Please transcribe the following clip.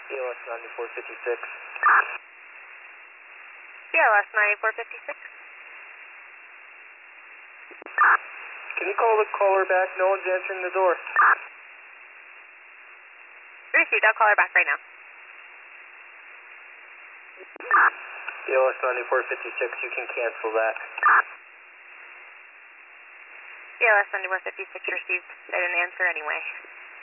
BLS 9456. BLS 9456. Can you call the caller back? No one's answering the door. Received, I'll call her back right now. BLS 9456, you can cancel that. BLS 9456 received. They didn't answer anyway.